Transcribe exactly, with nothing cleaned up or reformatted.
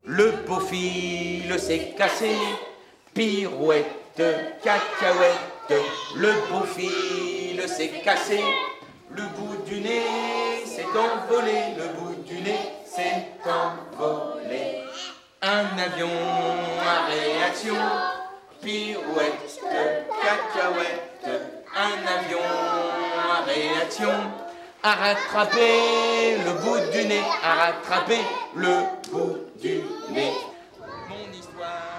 Le beau fil s'est cassé, pirouette, cacahuète. Le beau fil s'est cassé, le bout du nez s'est envolé, le bout du nez s'est envolé. Un avion à réaction, pirouette, cacahuète. Un avion à réaction, à rattraper le bout du nez, à rattraper le bout du nez. Mon histoire